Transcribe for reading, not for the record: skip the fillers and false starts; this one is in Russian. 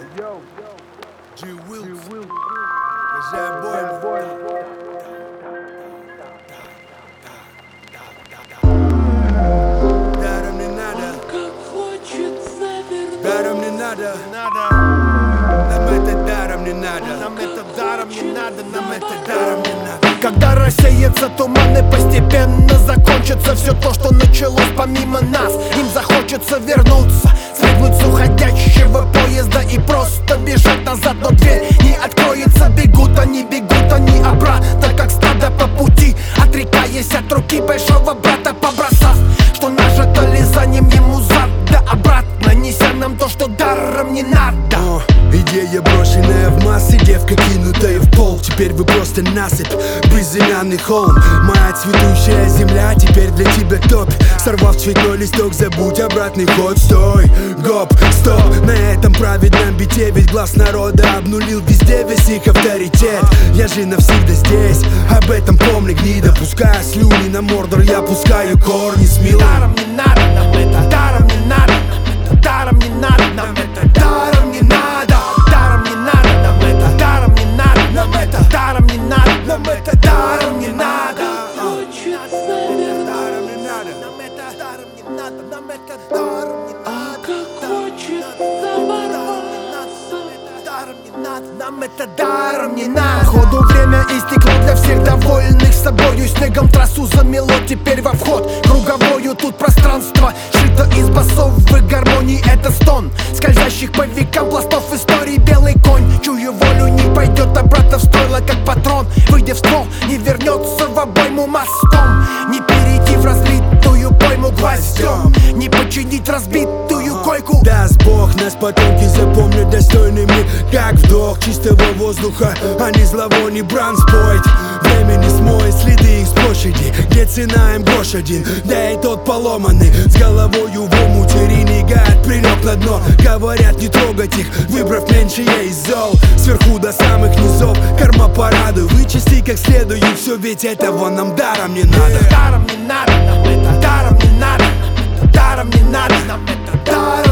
Даром не надо, нам это даром не надо, нам это даром не надо, нам это даром не надо. Когда рассеется туман и постепенно закончится все то, что началось помимо нас, им захочется вернуться, спрыгнуть с уходящего поезда и просто бежать назад, но дверь не откроется. Бегут они обратно, как стадо по пути, отрекаясь от руки большого брата, побросав, что нажито лизанием ему зад, да обратно, неся нам то, что даром не надо. Идея, брошенная в массы, девка, кинутая в пол. Теперь вы просто насыпь, безымянный холм. Моя цветущая земля теперь для тебя топ. Сорвав цветной листок, забудь обратный ход. Стой, гоп, стоп, на этом праведном бите, ведь глаз народа обнулил везде весь их авторитет. Я же навсегда здесь, об этом помни, гнида. Пуская слюни на мордор, я пускаю корни смело. Даром не надо, нам это даром не надо, нам это даром не надо, нам это даром не надо. Даром не надо, нам это даром не надо, нам это даром не надо, нам это даром не надо. Даром не надо, нам это даром не надо, нам это даром не надо. Как хочется нам это даром не надо. Походу время истекло для всех довольных собою. Снегом трассу замело теперь во вход круговою. Тут пространство шито из басовых гармоний. Это стон скользящих по векам пластов истории. Белый конь, чую волю, не пойдет обратно в стойло, как патрон. Выйдя в ствол, не вернется в обойму мостом. Не перейти в разлитую пойму гвоздем, не починить разбитую койку. Даст Бог, нас потомки запомнят достойными, как вдох чистого воздуха, а не зловоний бранспойт. Время не смоет следы их с площади, где цена им грош один, да и тот поломанный. С головою в омуте ренегат прилег на дно. Говорят, не трогать их, выбрав меньше я из зол. Сверху до самых низов, карма порадуй. Вычисти как следует все, ведь этого нам даром не надо. Даром не надо, нам это даром не надо, нам это даром не надо, нам это даром.